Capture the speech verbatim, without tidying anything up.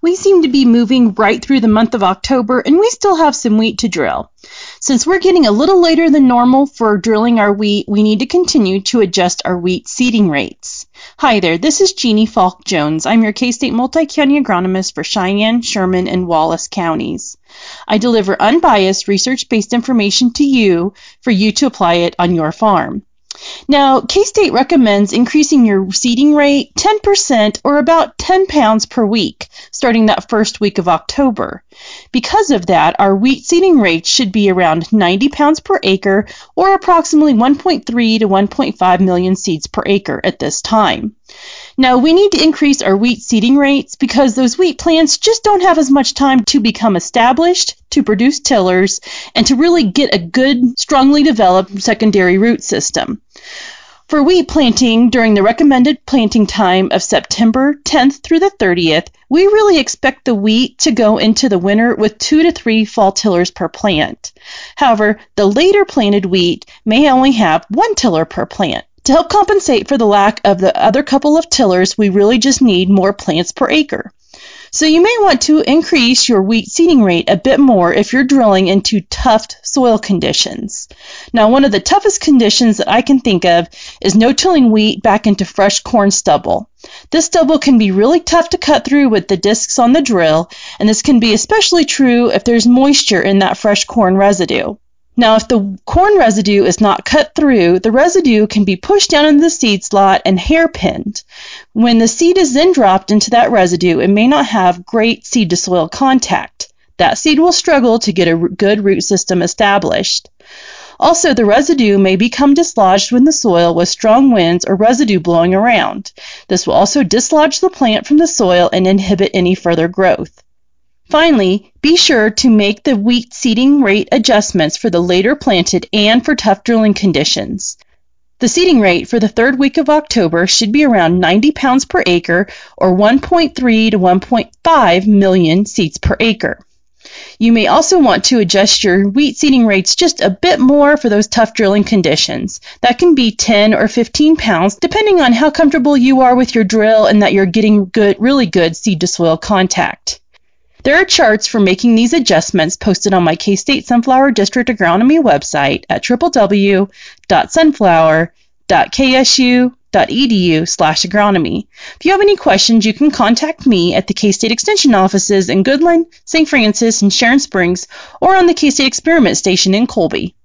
we seem to be moving right through the month of October, and we still have some wheat to drill. Since we're getting a little later than normal for drilling our wheat, we need to continue to adjust our wheat seeding rates. Hi there, this is Jeannie Falk Jones. I'm your K-State Multi-County Agronomist for Cheyenne, Sherman, and Wallace counties. I deliver unbiased, research-based information to you for you to apply it on your farm. Now, K-State recommends increasing your seeding rate ten percent or about ten pounds per week, starting that first week of October. Because of that, our wheat seeding rate should be around ninety pounds per acre or approximately one point three to one point five million seeds per acre at this time. Now, we need to increase our wheat seeding rates because those wheat plants just don't have as much time to become established, to produce tillers, and to really get a good, strongly developed secondary root system. For wheat planting during the recommended planting time of September tenth through the thirtieth, we really expect the wheat to go into the winter with two to three fall tillers per plant. However, the later planted wheat may only have one tiller per plant. To help compensate for the lack of the other couple of tillers, we really just need more plants per acre. So you may want to increase your wheat seeding rate a bit more if you're drilling into tough soil conditions. Now, one of the toughest conditions that I can think of is no-tilling wheat back into fresh corn stubble. This stubble can be really tough to cut through with the discs on the drill, and this can be especially true if there's moisture in that fresh corn residue. Now, if the corn residue is not cut through, the residue can be pushed down into the seed slot and hairpinned. When the seed is then dropped into that residue, it may not have great seed-to-soil contact. That seed will struggle to get a good root system established. Also, the residue may become dislodged in the soil with strong winds or residue blowing around. This will also dislodge the plant from the soil and inhibit any further growth. Finally, be sure to make the wheat seeding rate adjustments for the later planted and for tough drilling conditions. The seeding rate for the third week of October should be around ninety pounds per acre or one point three to one point five million seeds per acre. You may also want to adjust your wheat seeding rates just a bit more for those tough drilling conditions. That can be ten or fifteen pounds, depending on how comfortable you are with your drill and that you're getting good, really good seed-to-soil contact. There are charts for making these adjustments posted on my K-State Sunflower District Agronomy website at w w w dot sunflower dot k s u dot e d u slash agronomy. If you have any questions, you can contact me at the K-State Extension offices in Goodland, Saint Francis, and Sharon Springs, or on the K-State Experiment Station in Colby.